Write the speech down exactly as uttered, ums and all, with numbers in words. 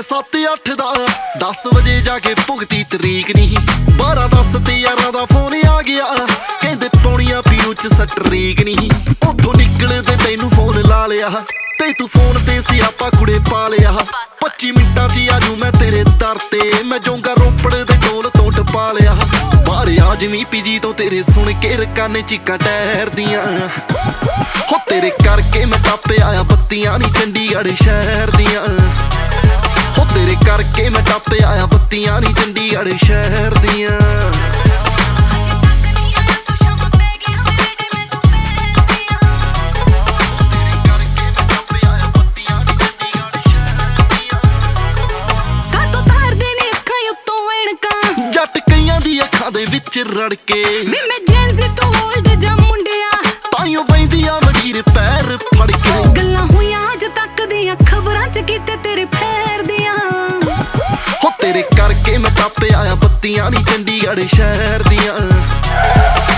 ਸੱਤ ਅੱਠ ਦਾ ਦਸ ਵਜੇ ਜਾ ਕੇ ਭੁਗਤੀ ਤਰੀਕ ਨਹੀਂ। ਬਾਰਾਂ ਦਸ ਤੇ ਯਾਰਾਂ ਦਾ ਫੋਨ ਆ ਗਿਆ, ਕਹਿੰਦੇ ਪੌਣੀਆਂ ਪੀਓ ਚ ਸਟਰੀਕ ਨਹੀਂ। ਉੱਥੋਂ ਨਿਕਲਦੇ ਤੈਨੂੰ ਫੋਨ ਲਾ ਲਿਆ ਤੇ ਤੂੰ ਫੋਨ ਤੇ ਸਿਆਪਾ ਕੁੜੇ ਪਾ ਲਿਆ। ਪੱਚੀ ਮਿੰਟਾਂ ਚ ਆਜੂ ਮੈਂ ਤੇਰੇ ਦਰ ਤੇ, ਮੈਂ ਜੋਂਗਾ ਰੋਪੜ ਦੇ ਢੋਲ ਤੋਂ ਟਪਾ ਲਿਆ। ਬਾਹਰ ਆਜਮੀ ਪੀਜੀ ਤੋਂ ਤੇਰੇ ਸੁਣ ਕੇ ਰਕਾਨੇ ਚੀਕਾਂ ਟਹਿਰਦੀਆਂ। ਹੋ ਤੇਰੇ ਕਰਕੇ ਮੈਂ ਟੱਪ ਆਇਆ ਬੱਤੀਆਂ ਨੀ ਚੰਡੀਗੜ੍ਹ ਸ਼ਹਿਰ ਦੀਆਂ। ਹੋ ਤੇਰੇ ਕਰਕੇ ਮੈਂ ਟੱਪ ਆਇਆ ਬੱਤੀਆਂ ਨੀ ਚੰਡੀਗੜ੍ਹ ਸ਼ਹਿਰ ਦੀਆਂ। ਜੱਟ ਕਈਆਂ ਦੀ ਅੱਖਾਂ ਦੇ ਵਿੱਚ ਰੜ ਕੇ ਵੇ ਮੈਂ ਜੈਨਜ਼ੀ ਤੋਂ 올ਡ ਜਾਂ ਮੁੰਡਿਆ ਤਾਈਓ ਬੈਂਦੀਆਂ ਵਡੀਰ ਪੈਰ ਫੜ ਕੇ। ਗੱਲਾਂ ਹੋਈਆਂ ਅੱਜ ਤੱਕ ਦੀਆਂ ਖਬਰਾਂ ਚ ਕੀਤੇ ਤੇਰੇ ਫੇਰ ਦੀਆਂ। ਹੋ ਤੇਰੇ ਕਰਕੇ ਮੈਂ ਟੱਪ ਆਇਆ ਬੱਤੀਆਂ ਨੀ ਚੰਡੀਗੜ੍ਹ ਸ਼ਹਿਰ ਦੀਆਂ।